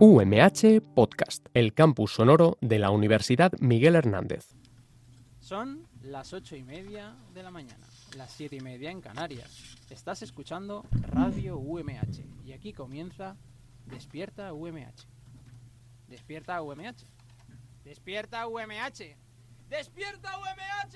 UMH Podcast, el campus sonoro de la Universidad Miguel Hernández. Son las 8:30 de la mañana, las 7:30 en Canarias. Estás escuchando Radio UMH y aquí comienza Despierta UMH. Despierta UMH. Despierta UMH. Despierta UMH.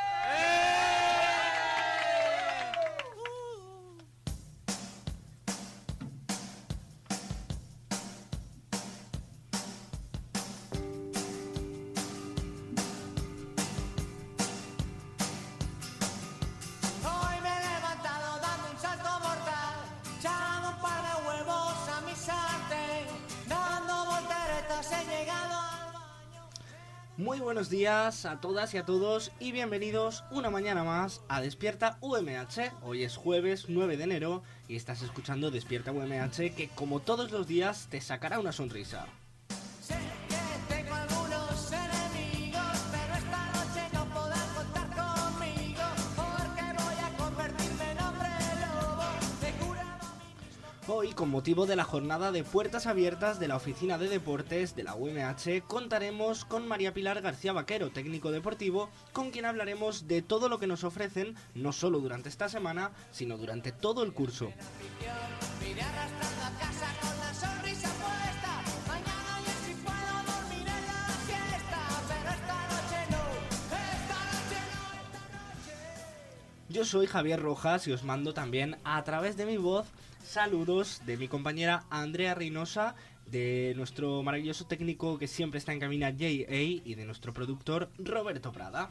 Muy buenos días a todas y a todos y bienvenidos una mañana más a Despierta UMH. Hoy es jueves 9 de enero y estás escuchando Despierta UMH, que como todos los días te sacará una sonrisa. Hoy, con motivo de la jornada de puertas abiertas de la Oficina de Deportes de la UMH, contaremos con María Pilar García Vaquero, técnico deportivo, con quien hablaremos de todo lo que nos ofrecen, no solo durante esta semana, sino durante todo el curso. Yo soy Javier Rojas y os mando también a través de mi voz saludos de mi compañera Andrea Reynosa, de nuestro maravilloso técnico que siempre está en cabina J.A. y de nuestro productor Roberto Prada.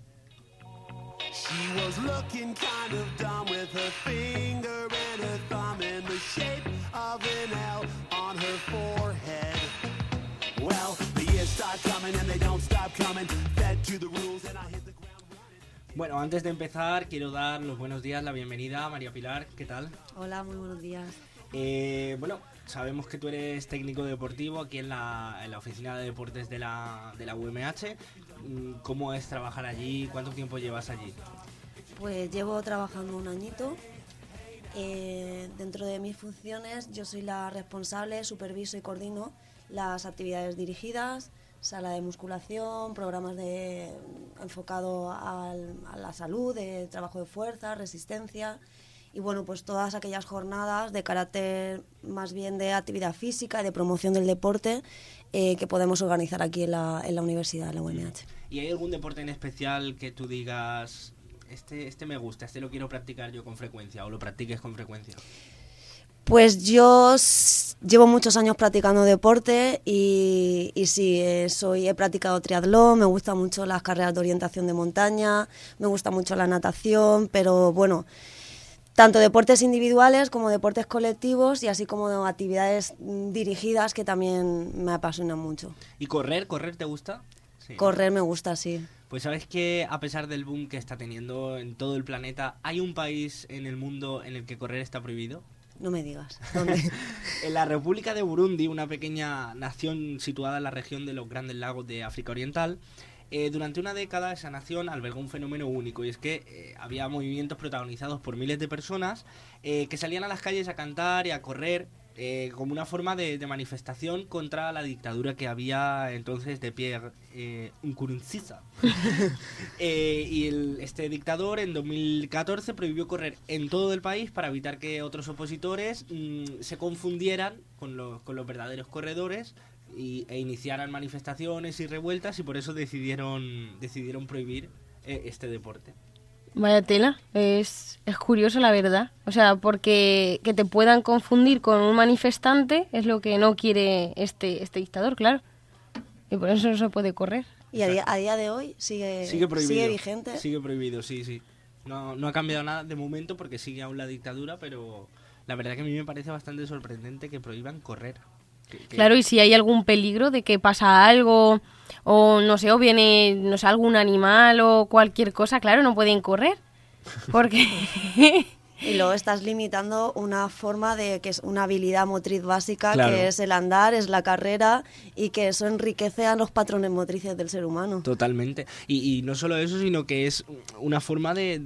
Bueno, antes de empezar quiero dar los buenos días, la bienvenida a María Pilar. ¿Qué tal? Hola, muy buenos días. Bueno, sabemos que tú eres técnico deportivo aquí en la Oficina de Deportes de la UMH. ¿Cómo es trabajar allí? ¿Cuánto tiempo llevas allí? Pues llevo trabajando un añito. Dentro de mis funciones yo soy la responsable, superviso y coordino las actividades dirigidas, sala de musculación, programas enfocado a la salud, de trabajo de fuerza, resistencia y bueno, pues todas aquellas jornadas de carácter más bien de actividad física y de promoción del deporte que podemos organizar aquí en la universidad, en la UMH. ¿Y hay algún deporte en especial que tú digas, este me gusta, este lo quiero practicar yo con frecuencia o lo practiques con frecuencia? Pues yo llevo muchos años practicando deporte y sí, he practicado triatlón, me gustan mucho las carreras de orientación de montaña, me gusta mucho la natación, pero bueno, tanto deportes individuales como deportes colectivos y así como actividades dirigidas que también me apasionan mucho. ¿Y correr te gusta? Sí. Correr me gusta, sí. Pues sabes que a pesar del boom que está teniendo en todo el planeta, ¿hay un país en el mundo en el que correr está prohibido? No me digas. ¿Dónde? En la República de Burundi, una pequeña nación situada en la región de los Grandes Lagos de África Oriental, durante una década esa nación albergó un fenómeno único, y es que había movimientos protagonizados por miles de personas que salían a las calles a cantar y a correr como una forma de manifestación contra la dictadura que había entonces de Pierre Nkurunziza. Este dictador en 2014 prohibió correr en todo el país para evitar que otros opositores se confundieran con los verdaderos corredores e iniciaran manifestaciones y revueltas, y por eso decidieron prohibir este deporte. Vaya tela, es curioso la verdad, o sea, porque que te puedan confundir con un manifestante es lo que no quiere este dictador, claro, y por eso no se puede correr. Y a día de hoy sigue prohibido, sigue vigente. Sigue prohibido, sí. No ha cambiado nada de momento porque sigue aún la dictadura, pero la verdad que a mí me parece bastante sorprendente que prohíban correr. Claro, y si hay algún peligro de que pasa algo, o no sé, o viene, no sé, algún animal o cualquier cosa, claro, no pueden correr, porque... Y luego estás limitando una forma de que es una habilidad motriz básica, claro, que es el andar, es la carrera, y que eso enriquece a los patrones motrices del ser humano. Totalmente. Y no solo eso, sino que es una forma de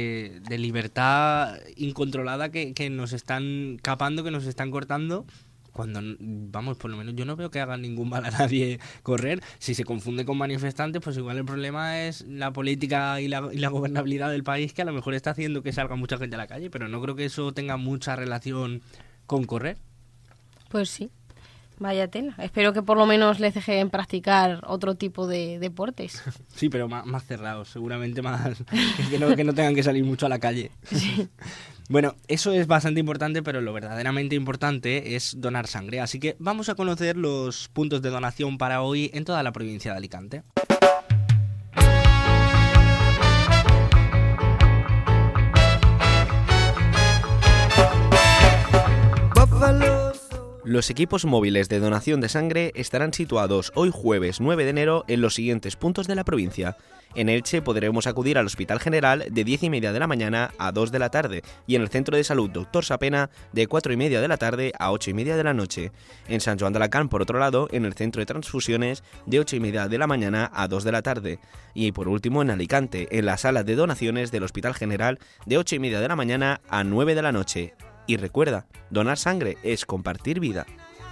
libertad incontrolada que nos están capando, que nos están cortando cuando, vamos, por lo menos yo no veo que hagan ningún mal a nadie correr. Si se confunde con manifestantes, pues igual el problema es la política y la gobernabilidad del país, que a lo mejor está haciendo que salga mucha gente a la calle, pero no creo que eso tenga mucha relación con correr. Pues sí. Vaya tela. Espero que por lo menos les dejen practicar otro tipo de deportes. Sí, pero más cerrados, seguramente más que no tengan que salir mucho a la calle. Sí. Bueno, eso es bastante importante, pero lo verdaderamente importante es donar sangre. Así que vamos a conocer los puntos de donación para hoy en toda la provincia de Alicante. Los equipos móviles de donación de sangre estarán situados hoy jueves 9 de enero en los siguientes puntos de la provincia. En Elche podremos acudir al Hospital General de 10:30 de la mañana a 2 de la tarde y en el Centro de Salud Dr. Sapena de 4:30 de la tarde a 8:30 de la noche. En San Joan de Alacant, por otro lado, en el Centro de Transfusiones de 8:30 de la mañana a 2 de la tarde. Y por último en Alicante, en la sala de donaciones del Hospital General de 8:30 de la mañana a 9 de la noche. Y recuerda, donar sangre es compartir vida.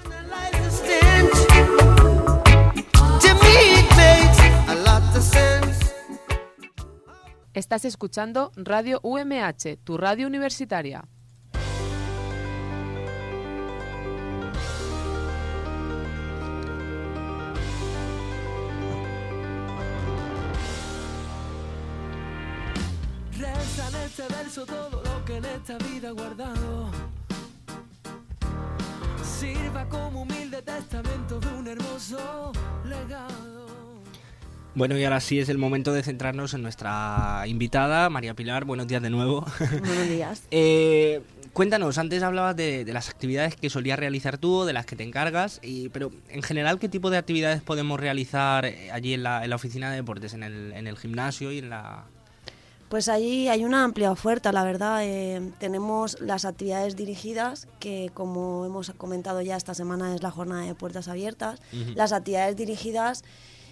Estás escuchando Radio UMH, tu radio universitaria. Reza en este verso todo lo que en esta vida he guardado. Sirva como humilde testamento de un hermoso legado. Bueno, y ahora sí es el momento de centrarnos en nuestra invitada, María Pilar. Buenos días de nuevo. Buenos días. Cuéntanos, antes hablabas de las actividades que solías realizar tú, de las que te encargas, pero en general, ¿qué tipo de actividades podemos realizar allí en la oficina de deportes, en el gimnasio y en la...? Pues allí hay una amplia oferta, la verdad. Tenemos las actividades dirigidas, que como hemos comentado ya, esta semana es la jornada de puertas abiertas. Uh-huh. Las actividades dirigidas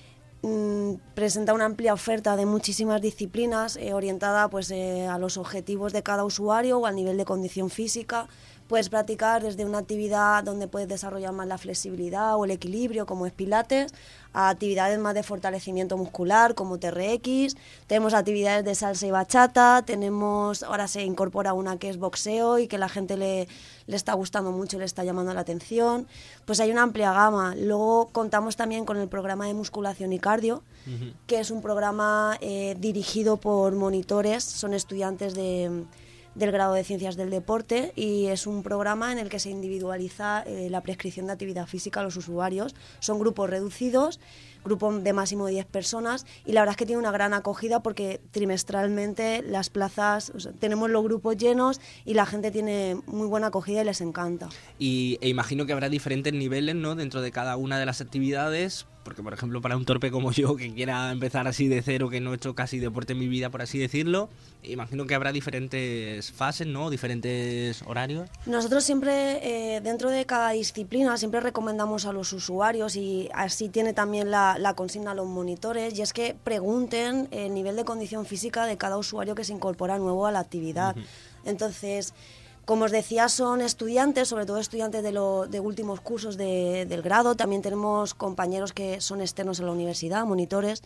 presenta una amplia oferta de muchísimas disciplinas orientada pues, a los objetivos de cada usuario o al nivel de condición física. Puedes practicar desde una actividad donde puedes desarrollar más la flexibilidad o el equilibrio, como es pilates, a actividades más de fortalecimiento muscular, como TRX. Tenemos actividades de salsa y bachata, ahora se incorpora una que es boxeo y que la gente le está gustando mucho, le está llamando la atención. Pues hay una amplia gama. Luego contamos también con el programa de musculación y cardio, uh-huh, que es un programa dirigido por monitores, son estudiantes del grado de Ciencias del Deporte, y es un programa en el que se individualiza la prescripción de actividad física a los usuarios. Son grupos reducidos, grupo de máximo 10 personas, y la verdad es que tiene una gran acogida porque trimestralmente las plazas, tenemos los grupos llenos y la gente tiene muy buena acogida y les encanta. E imagino que habrá diferentes niveles, ¿no?, dentro de cada una de las actividades, porque por ejemplo para un torpe como yo que quiera empezar así de cero, que no he hecho casi deporte en mi vida, por así decirlo, imagino que habrá diferentes fases, ¿no?, diferentes horarios. Nosotros siempre dentro de cada disciplina siempre recomendamos a los usuarios, y así tiene también la consigna a los monitores, y es que pregunten el nivel de condición física de cada usuario que se incorpora nuevo a la actividad. Uh-huh. Entonces, como os decía, son estudiantes, sobre todo estudiantes de últimos cursos del grado. También tenemos compañeros que son externos a la universidad, monitores,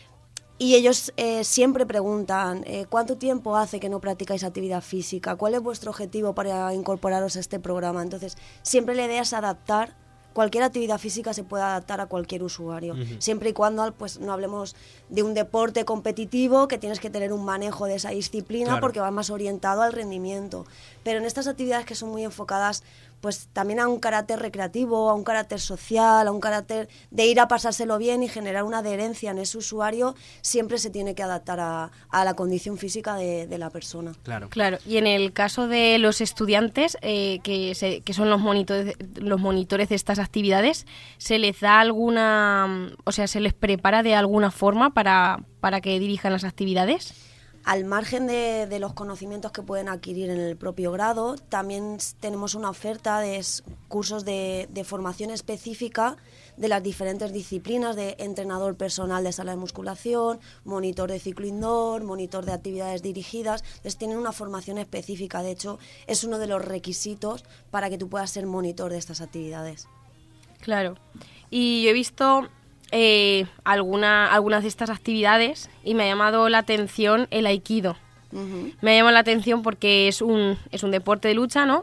y ellos siempre preguntan ¿cuánto tiempo hace que no practicáis actividad física? ¿Cuál es vuestro objetivo para incorporaros a este programa? Entonces, siempre la idea es adaptar. Cualquier actividad física se puede adaptar a cualquier usuario, uh-huh, siempre y cuando pues no hablemos de un deporte competitivo que tienes que tener un manejo de esa disciplina, claro, porque va más orientado al rendimiento. Pero en estas actividades que son muy enfocadas pues también a un carácter recreativo, a un carácter social, a un carácter de ir a pasárselo bien y generar una adherencia en ese usuario, siempre se tiene que adaptar a la condición física de la persona. Claro. Y en el caso de los estudiantes, que son los monitores de estas actividades, ¿se les da se les prepara de alguna forma para que dirijan las actividades? Al margen de los conocimientos que pueden adquirir en el propio grado, también tenemos una oferta de cursos de formación específica de las diferentes disciplinas, de entrenador personal de sala de musculación, monitor de ciclo indoor, monitor de actividades dirigidas. Entonces tienen una formación específica, de hecho es uno de los requisitos para que tú puedas ser monitor de estas actividades. Claro, y yo he visto algunas de estas actividades y me ha llamado la atención el aikido. Uh-huh. Me ha llamado la atención porque es un deporte de lucha, ¿no?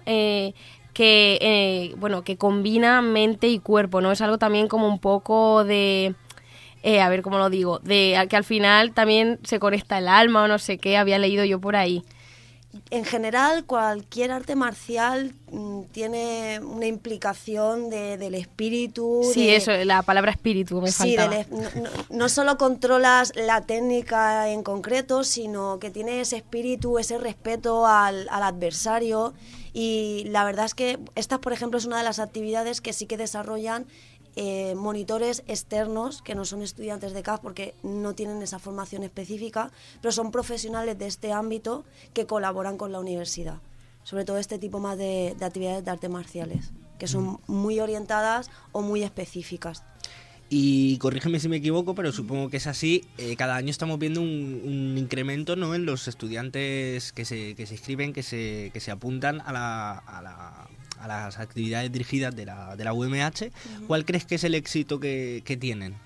Que combina mente y cuerpo, ¿no? Es algo también como un poco de... a ver cómo lo digo, de que al final también se conecta el alma o no sé qué, había leído yo por ahí. En general, cualquier arte marcial tiene una implicación del espíritu. Sí, eso, la palabra espíritu me faltaba. No solo controlas la técnica en concreto, sino que tiene ese espíritu, ese respeto al adversario. Y la verdad es que esta, por ejemplo, es una de las actividades que sí que desarrollan monitores externos, que no son estudiantes de CAF porque no tienen esa formación específica, pero son profesionales de este ámbito que colaboran con la universidad. Sobre todo este tipo más de actividades de artes marciales, que son muy orientadas o muy específicas. Y corrígeme si me equivoco, pero supongo que es así. Cada año estamos viendo un incremento, ¿no?, en los estudiantes que se inscriben, que se apuntan a las actividades dirigidas de la UMH. ¿Cuál crees que es el éxito que tienen?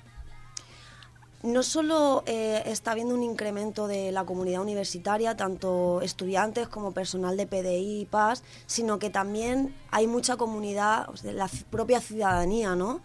No solo está habiendo un incremento de la comunidad universitaria, tanto estudiantes como personal de PDI y PAS, sino que también hay mucha comunidad, o sea, la propia ciudadanía, ¿no?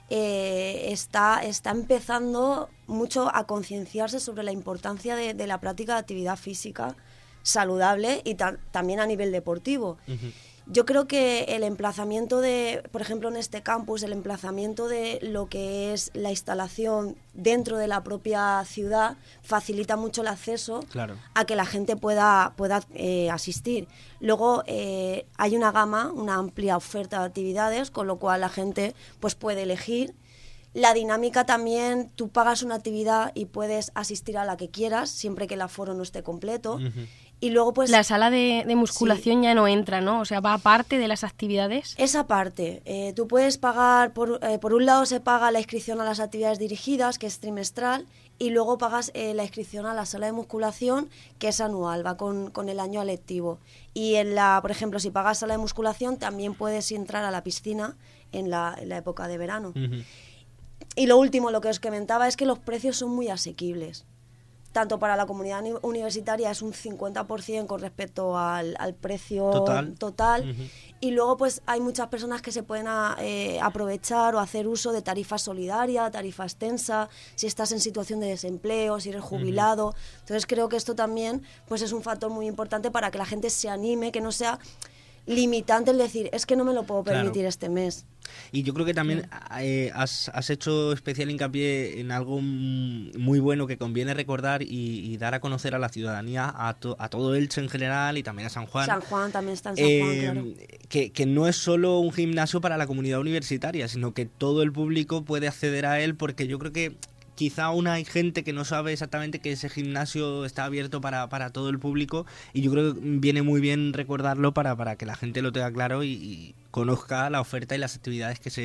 Está empezando mucho a concienciarse sobre la importancia de la práctica de actividad física saludable y también a nivel deportivo. Uh-huh. Yo creo que el emplazamiento por ejemplo en este campus, el emplazamiento de lo que es la instalación dentro de la propia ciudad facilita mucho el acceso, claro, a que la gente pueda asistir. Luego hay una amplia oferta de actividades, con lo cual la gente pues puede elegir. La dinámica también, tú pagas una actividad y puedes asistir a la que quieras, siempre que el aforo no esté completo. Uh-huh. Y luego pues la sala de musculación, sí, ya no entra, ¿no? O sea, va aparte de las actividades. Esa parte. Tú puedes pagar, por un lado se paga la inscripción a las actividades dirigidas, que es trimestral, y luego pagas la inscripción a la sala de musculación, que es anual, va con el año lectivo. Y por ejemplo, si pagas sala de musculación, también puedes entrar a la piscina en la época de verano. Uh-huh. Y lo último, lo que os comentaba, es que los precios son muy asequibles. Tanto para la comunidad universitaria es un 50% con respecto al precio total. Uh-huh. Y luego pues hay muchas personas que se pueden aprovechar o hacer uso de tarifa solidaria, tarifa extensa, si estás en situación de desempleo, si eres jubilado. Uh-huh. Entonces creo que esto también pues es un factor muy importante para que la gente se anime, que no sea limitante el decir, es que no me lo puedo permitir, claro, este mes. Y yo creo que también has hecho especial hincapié en algo muy bueno que conviene recordar y dar a conocer a la ciudadanía, a todo Elche en general y también a San Juan. San Juan también está en San Juan, claro. Que no es solo un gimnasio para la comunidad universitaria, sino que todo el público puede acceder a él, porque yo creo que quizá aún hay gente que no sabe exactamente que ese gimnasio está abierto para todo el público, y yo creo que viene muy bien recordarlo para que la gente lo tenga claro y conozca la oferta y las actividades que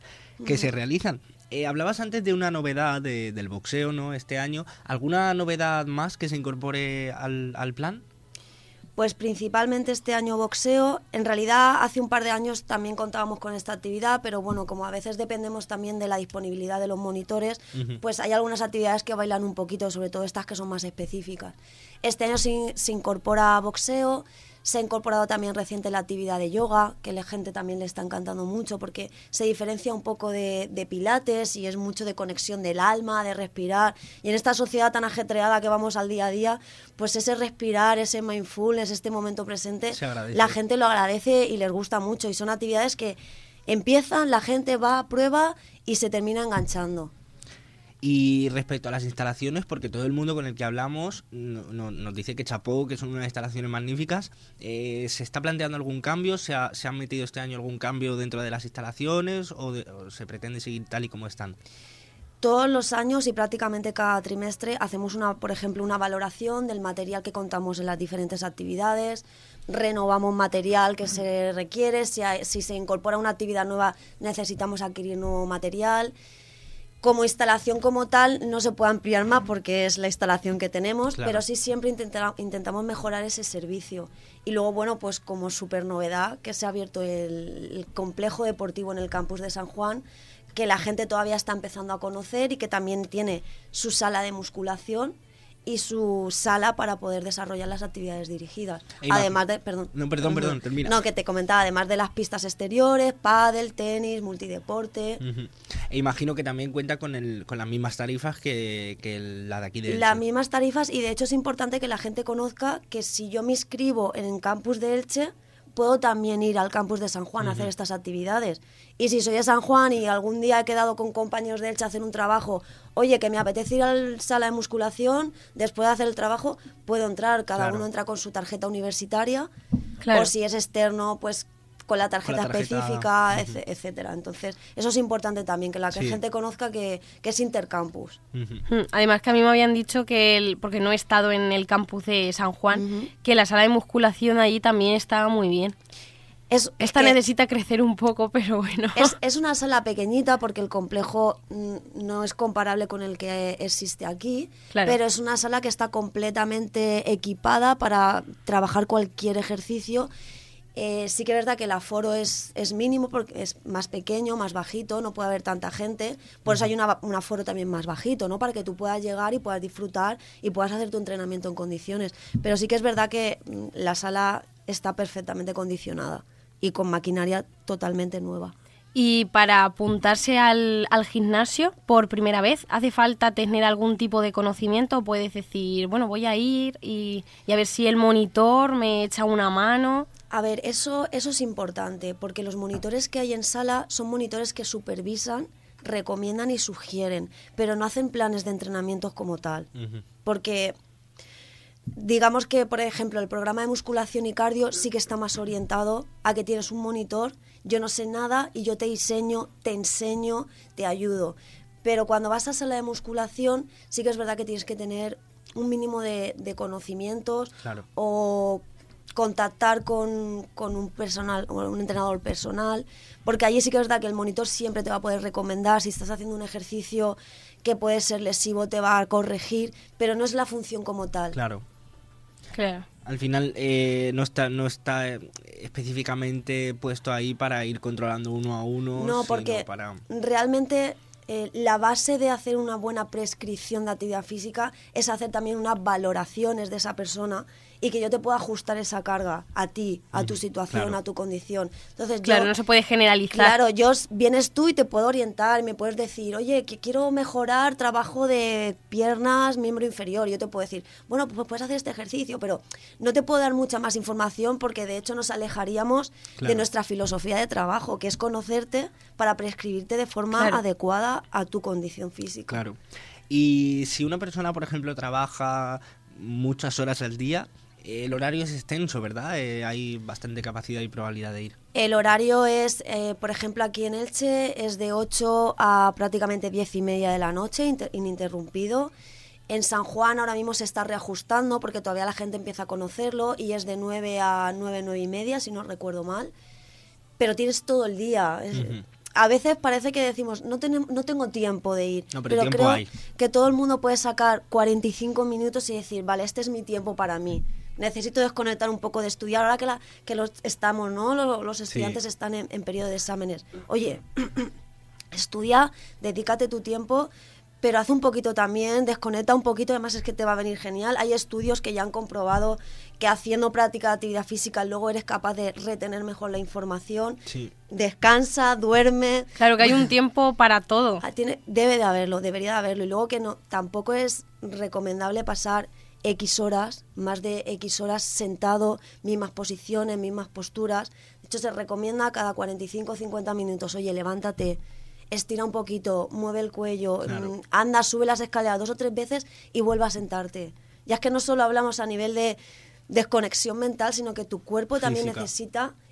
se realizan. Hablabas antes de una novedad del boxeo, ¿no?, este año. ¿Alguna novedad más que se incorpore al plan? Pues principalmente este año boxeo. En realidad hace un par de años también contábamos con esta actividad, pero bueno, como a veces dependemos también de la disponibilidad de los monitores, uh-huh, pues hay algunas actividades que bailan un poquito, sobre todo estas que son más específicas. Este año se incorpora boxeo. Se ha incorporado también reciente la actividad de yoga, que a la gente también le está encantando mucho porque se diferencia un poco de pilates y es mucho de conexión del alma, de respirar. Y en esta sociedad tan ajetreada que vamos al día a día, pues ese respirar, ese mindfulness, este momento presente, la gente lo agradece y les gusta mucho. Y son actividades que empiezan, la gente va, prueba y se termina enganchando. Y respecto a las instalaciones, porque todo el mundo con el que hablamos nos dice que chapó, que son unas instalaciones magníficas, ¿se está planteando algún cambio? ¿Se han metido este año algún cambio dentro de las instalaciones o se pretende seguir tal y como están? Todos los años y prácticamente cada trimestre hacemos por ejemplo, una valoración del material que contamos en las diferentes actividades, renovamos material que se requiere, si se incorpora una actividad nueva necesitamos adquirir nuevo material. Como instalación como tal no se puede ampliar más porque es la instalación que tenemos, claro. pero sí siempre intentamos mejorar ese servicio. Y luego, bueno, pues como súper novedad que se ha abierto el complejo deportivo en el campus de San Juan, que la gente todavía está empezando a conocer y que también tiene su sala de musculación y su sala para poder desarrollar las actividades dirigidas. Además de, perdón, termina. No, que te comentaba, además de las pistas exteriores, pádel, tenis, multideporte. E imagino que también cuenta con las mismas tarifas que la de aquí de Elche. Las mismas tarifas, y de hecho es importante que la gente conozca que si yo me inscribo en el campus de Elche, puedo también ir al campus de San Juan a hacer estas actividades. Y si soy de San Juan y algún día he quedado con compañeros de Elche a hacer un trabajo, oye, que me apetece ir a la sala de musculación, después de hacer el trabajo, puedo entrar, cada uno entra con su tarjeta universitaria, o si es externo, pues con la tarjeta específica, etcétera. Entonces, eso es importante también, que la gente conozca que es intercampus. Además que a mí me habían dicho que, porque no he estado en el campus de San Juan, que la sala de musculación allí también estaba muy bien. Esta necesita crecer un poco, pero bueno. Es una sala pequeñita porque el complejo no es comparable con el que existe aquí, pero es una sala que está completamente equipada para trabajar cualquier ejercicio. Sí que es verdad que el aforo es mínimo porque es más pequeño, más bajito, no puede haber tanta gente, por eso hay un aforo también más bajito, ¿no? Para que tú puedas llegar y puedas disfrutar y puedas hacer tu entrenamiento en condiciones. Pero sí que es verdad que la sala está perfectamente condicionada y con maquinaria totalmente nueva. Y para apuntarse al gimnasio por primera vez, ¿hace falta tener algún tipo de conocimiento? ¿O puedes decir, bueno, voy a ir y a ver si el monitor me echa una mano? A ver, eso es importante, porque los monitores que hay en sala son monitores que supervisan, recomiendan y sugieren, pero no hacen planes de entrenamientos como tal. Porque digamos que, por ejemplo, el programa de musculación y cardio sí que está más orientado a que tienes un monitor, yo no sé nada y yo te diseño, te enseño, te ayudo. Pero cuando vas a sala de musculación sí que es verdad que tienes que tener un mínimo de conocimientos o contactar con un entrenador personal, porque allí sí que es verdad que el monitor siempre te va a poder recomendar si estás haciendo un ejercicio que puede ser lesivo, te va a corregir, pero no es la función como tal. Claro. Al final no está específicamente puesto ahí para ir controlando uno a uno. No, porque realmente la base de hacer una buena prescripción de actividad física es hacer también unas valoraciones de esa persona y que yo te pueda ajustar esa carga a ti, a tu situación, a tu condición. Entonces, no se puede generalizar. Claro, vienes tú y te puedo orientar y me puedes decir, oye, que quiero mejorar trabajo de piernas, miembro inferior. Y yo te puedo decir, bueno, pues puedes hacer este ejercicio, pero no te puedo dar mucha más información porque de hecho nos alejaríamos de nuestra filosofía de trabajo, que es conocerte para prescribirte de forma adecuada a tu condición física. Claro. Y si una persona, por ejemplo, trabaja muchas horas al día, el horario es extenso, ¿verdad? Hay bastante capacidad y probabilidad de ir. El horario es, por ejemplo, aquí en Elche es de 8 a prácticamente 10:30 de la noche, ininterrumpido. En San Juan ahora mismo se está reajustando porque todavía la gente empieza a conocerlo y es de 9 a 9:30, si no recuerdo mal. Pero tienes todo el día. A veces parece que decimos, no tengo tiempo de ir, pero creo que todo el mundo puede sacar 45 minutos y decir, vale, este es mi tiempo para mí. Necesito desconectar un poco de estudiar. Ahora que estamos, ¿no? Los estudiantes están en periodo de exámenes. Oye, estudia, dedícate tu tiempo, pero haz un poquito también, desconecta un poquito, además es que te va a venir genial. Hay estudios que ya han comprobado que haciendo práctica de actividad física luego eres capaz de retener mejor la información. Descansa, duerme. Claro que hay un tiempo para todo. Debe de haberlo, debería de haberlo. Y luego que tampoco es recomendable pasar X horas, más de X horas sentado, mismas posiciones, mismas posturas. De hecho, se recomienda cada 45 o 50 minutos, oye, levántate, estira un poquito, mueve el cuello, anda, sube las escaleras 2 o 3 veces y vuelve a sentarte. Ya es que no solo hablamos a nivel de desconexión mental, sino que tu cuerpo también necesita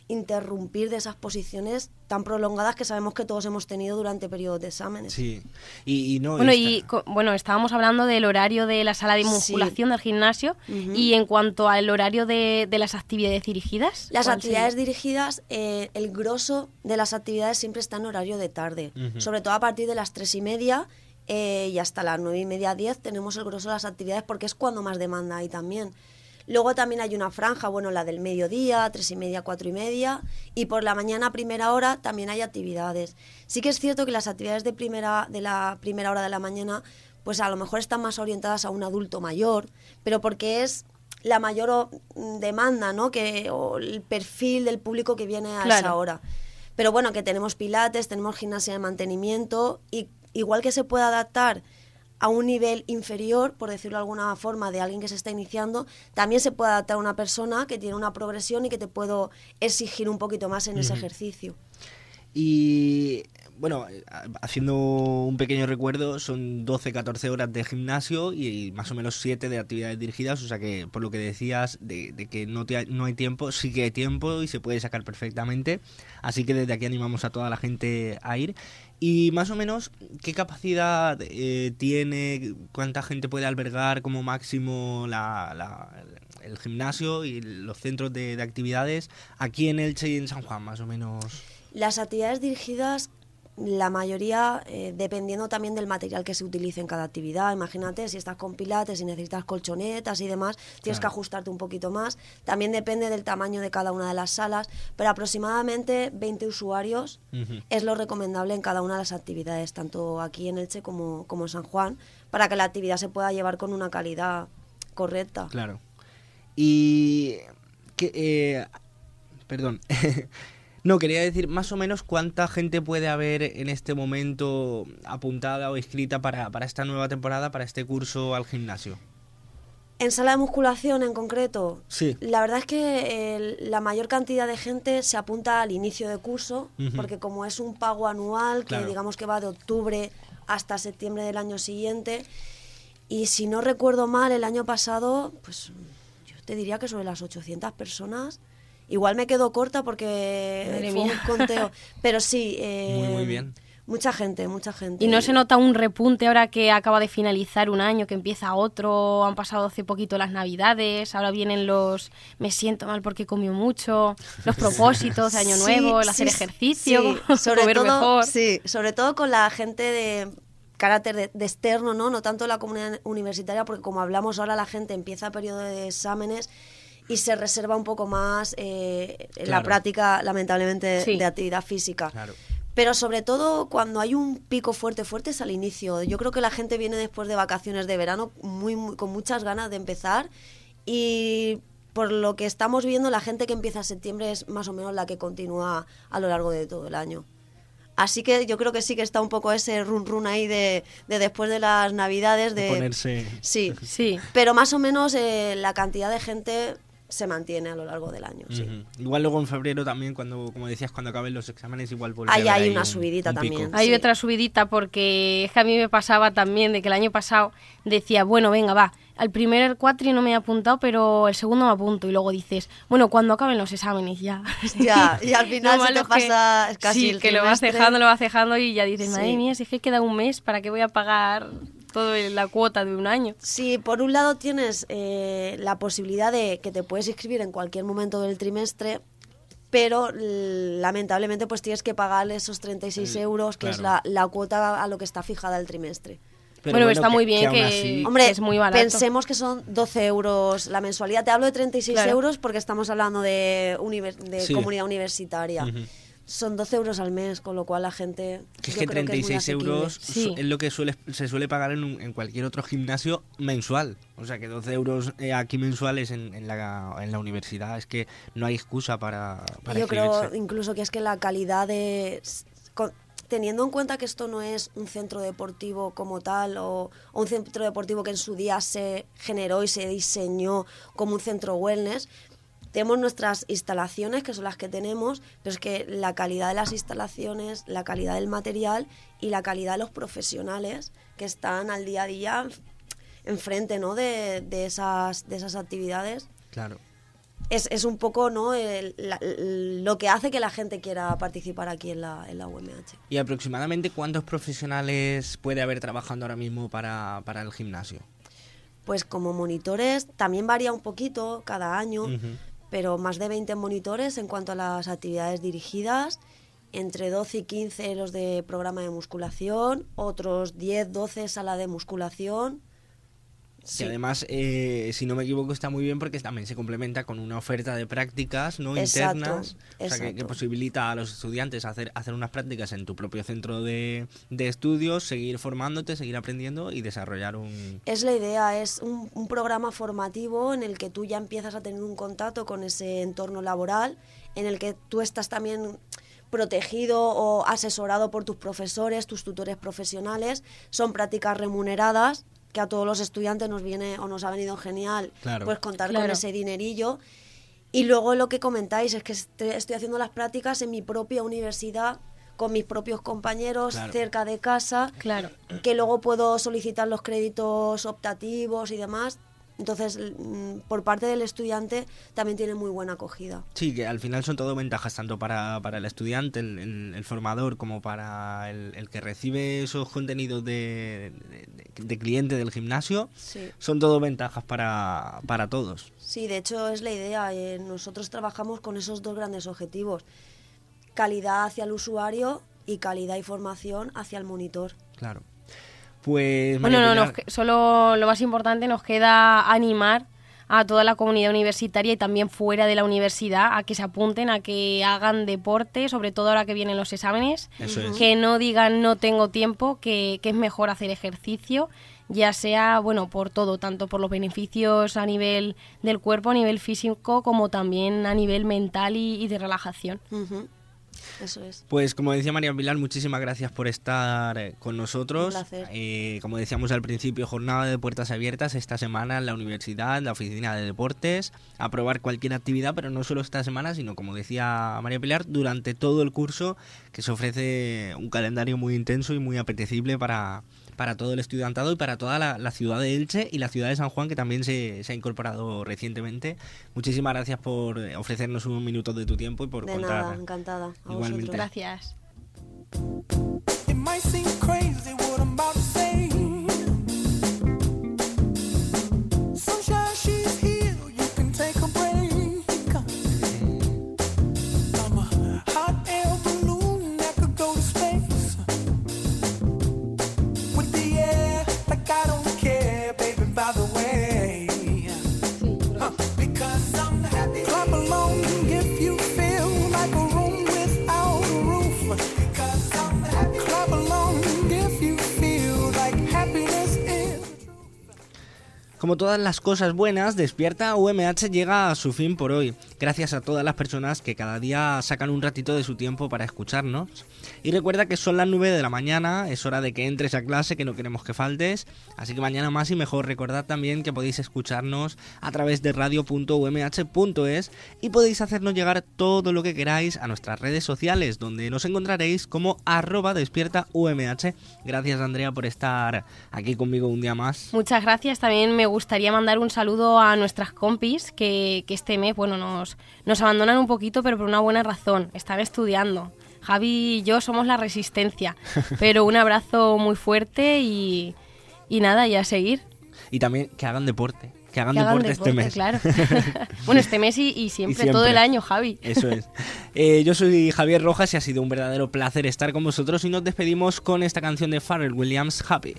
interrumpir de esas posiciones tan prolongadas que sabemos que todos hemos tenido durante periodos de exámenes. Sí. Bueno, estábamos hablando del horario de la sala de musculación del gimnasio. Y en cuanto al horario de las actividades dirigidas. Las actividades dirigidas, el grosso de las actividades siempre está en horario de tarde. Sobre todo a partir de las 3:30 y hasta las 9:30, 10 tenemos el grosso de las actividades porque es cuando más demanda hay también. Luego también hay una franja, bueno, la del mediodía, 3:30, 4:30, y por la mañana a primera hora también hay actividades. Sí que es cierto que las actividades de la primera hora de la mañana, pues a lo mejor están más orientadas a un adulto mayor, pero porque es la mayor demanda, ¿no? O el perfil del público que viene a esa hora. Pero bueno, que tenemos pilates, tenemos gimnasia de mantenimiento, y igual que se puede adaptar a un nivel inferior, por decirlo de alguna forma, de alguien que se está iniciando, también se puede adaptar a una persona que tiene una progresión y que te puedo exigir un poquito más en ese ejercicio. Y bueno, haciendo un pequeño recuerdo, son 12-14 horas de gimnasio y más o menos 7 de actividades dirigidas, o sea que por lo que decías de que no hay tiempo, sí que hay tiempo y se puede sacar perfectamente, así que desde aquí animamos a toda la gente a ir. Y más o menos, ¿qué capacidad tiene, cuánta gente puede albergar como máximo el gimnasio y los centros de actividades aquí en Elche y en San Juan, más o menos? Las actividades dirigidas, la mayoría, dependiendo también del material que se utilice en cada actividad. Imagínate, si estás con pilates y necesitas colchonetas y demás, tienes que ajustarte un poquito más. También depende del tamaño de cada una de las salas, pero aproximadamente 20 usuarios es lo recomendable en cada una de las actividades, tanto aquí en Elche como en San Juan, para que la actividad se pueda llevar con una calidad correcta. Claro. Y perdón. No, quería decir más o menos cuánta gente puede haber en este momento apuntada o inscrita para esta nueva temporada, para este curso al gimnasio. En sala de musculación en concreto, sí. La verdad es que la mayor cantidad de gente se apunta al inicio de curso, porque como es un pago anual, que digamos que va de octubre hasta septiembre del año siguiente, y si no recuerdo mal, el año pasado, pues yo te diría que sobre las 800 personas. Igual me quedo corta porque fue un conteo, pero sí, muy bien. Mucha gente. ¿Y no se nota un repunte ahora que acaba de finalizar un año, que empieza otro? Han pasado hace poquito las Navidades, ahora vienen los me siento mal porque comió mucho, los propósitos de Año Nuevo, el hacer ejercicio, comer mejor. Sí, sobre todo con la gente de carácter de externo, no tanto la comunidad universitaria, porque como hablamos ahora, la gente empieza periodo de exámenes y se reserva un poco más la práctica, lamentablemente, de actividad física. Claro. Pero sobre todo cuando hay un pico fuerte es al inicio. Yo creo que la gente viene después de vacaciones de verano con muchas ganas de empezar, y por lo que estamos viendo, la gente que empieza en septiembre es más o menos la que continúa a lo largo de todo el año. Así que yo creo que sí que está un poco ese run ahí de después de las Navidades. De ponerse... Sí, pero más o menos la cantidad de gente se mantiene a lo largo del año. Sí. Igual luego en febrero también, como decías, cuando acaben los exámenes, igual vuelve a hay una subidita también. Hay otra subidita, porque es que a mí me pasaba también de que el año pasado decía, bueno, venga, va, al primer cuatri no me he apuntado, pero el segundo me apunto, y luego dices, bueno, cuando acaben los exámenes ya. Ya, y al final se te pasa casi el que lo vas dejando y ya dices, madre mía, si es que queda un mes, ¿para qué voy a pagar toda la cuota de un año? Sí, por un lado tienes la posibilidad de que te puedes inscribir en cualquier momento del trimestre, pero lamentablemente pues tienes que pagar esos 36 euros, que es la cuota a lo que está fijada el trimestre. Pero bueno, está muy bien que hombre, es muy barato. Pensemos que son 12 euros la mensualidad. Te hablo de 36 euros porque estamos hablando de comunidad universitaria. Son 12 euros al mes, con lo cual la gente... Que es que 36 euros es lo que se suele pagar en cualquier otro gimnasio mensual. O sea que 12 euros aquí mensuales en la universidad, es que no hay excusa para yo creo incluso que es que la calidad de... Teniendo en cuenta que esto no es un centro deportivo como tal, o un centro deportivo que en su día se generó y se diseñó como un centro wellness, tenemos nuestras instalaciones, que son las que tenemos, pero es que la calidad de las instalaciones, la calidad del material y la calidad de los profesionales que están al día a día enfrente, ¿no?, de esas actividades. Claro. es un poco, ¿no?, lo que hace que la gente quiera participar aquí en la UMH. ¿Y aproximadamente cuántos profesionales puede haber trabajando ahora mismo para el gimnasio? Pues como monitores también varía un poquito cada año, pero más de 20 monitores en cuanto a las actividades dirigidas, entre 12 y 15 los de programa de musculación, otros 10, 12 sala de musculación. Sí. Que además, si no me equivoco, está muy bien porque también se complementa con una oferta de prácticas, ¿no?, internas, o sea, que posibilita a los estudiantes hacer unas prácticas en tu propio centro de estudios, seguir formándote, seguir aprendiendo y desarrollar un... Es la idea, es un programa formativo en el que tú ya empiezas a tener un contacto con ese entorno laboral, en el que tú estás también protegido o asesorado por tus profesores, tus tutores profesionales. Son prácticas remuneradas, que a todos los estudiantes nos viene o nos ha venido genial, claro, pues contar con ese dinerillo. Y luego lo que comentáis es que estoy haciendo las prácticas en mi propia universidad, con mis propios compañeros, claro, cerca de casa, claro, que luego puedo solicitar los créditos optativos y demás. Entonces, por parte del estudiante también tiene muy buena acogida. Sí, que al final son todo ventajas, tanto para el estudiante, el formador, como para el que recibe esos contenidos de cliente del gimnasio. Sí. Son todo ventajas para todos. Sí, de hecho es la idea. Nosotros trabajamos con esos dos grandes objetivos: calidad hacia el usuario y calidad y formación hacia el monitor. Claro. Pues bueno, solo lo más importante, nos queda animar a toda la comunidad universitaria y también fuera de la universidad a que se apunten, a que hagan deporte, sobre todo ahora que vienen los exámenes. Eso es. Que no digan no tengo tiempo, que es mejor hacer ejercicio, ya sea, bueno, por todo, tanto por los beneficios a nivel del cuerpo, a nivel físico, como también a nivel mental y de relajación. Eso es. Pues como decía María Pilar, muchísimas gracias por estar con nosotros. Un placer. Como decíamos al principio, jornada de puertas abiertas esta semana en la universidad, en la oficina de deportes, a probar cualquier actividad, pero no solo esta semana, sino, como decía María Pilar, durante todo el curso, que se ofrece un calendario muy intenso y muy apetecible para todo el estudiantado y para toda la ciudad de Elche y la ciudad de San Juan, que también se ha incorporado recientemente. Muchísimas gracias por ofrecernos unos minutos de tu tiempo y por de contar. Nada, encantada. A Igualmente. vosotros. Gracias. It might seem crazy what I'm about to say. Sunshine, she's here, you can take a break. I'm a hot air balloon that could go to space. With the air, like I don't care, baby, by the way. Because I'm happy. Clap along if you feel like a room without a roof. Because I'm happy. Clap along if you feel like happiness is the truth. Como todas las cosas buenas, Despierta UMH llega a su fin por hoy, gracias a todas las personas que cada día sacan un ratito de su tiempo para escucharnos. Y recuerda que son las 9 de la mañana, es hora de que entres a clase, que no queremos que faltes, así que mañana más y mejor. Recordad también que podéis escucharnos a través de radio.umh.es y podéis hacernos llegar todo lo que queráis a nuestras redes sociales, donde nos encontraréis como @despiertaumh. Gracias, Andrea, por estar aquí conmigo un día más. Muchas gracias. También me gustaría mandar un saludo a nuestras compis que este mes, bueno, nos abandonan un poquito, pero por una buena razón. Están estudiando. Javi y yo somos la resistencia, pero un abrazo muy fuerte y nada, y a seguir. Y también que hagan deporte. Que hagan deporte este mes. Claro. Bueno, este mes y siempre, todo el año, Javi. Eso es. Yo soy Javier Rojas y ha sido un verdadero placer estar con vosotros y nos despedimos con esta canción de Pharrell Williams, Happy.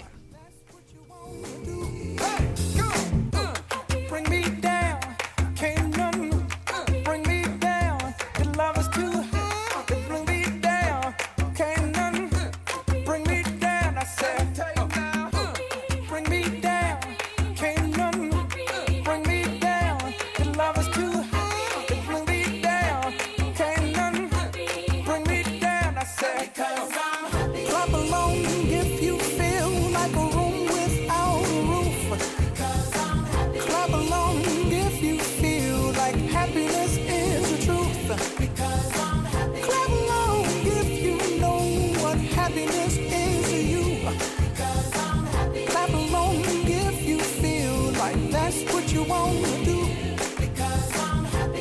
Bring me down, can't none bring me down. Your love is too high, bring me down, can't none bring me down. I said, bring me down, can't none bring me down. Your love is too high, bring me down, can't none bring me down. I said, clap along if you feel like a room without a roof. Clap along if you feel like happiness is the truth. Clap along if you know what happiness is to you. Clap along if you feel like that's what you want to do.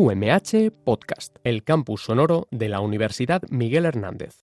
UMH Podcast, el campus sonoro de la Universidad Miguel Hernández.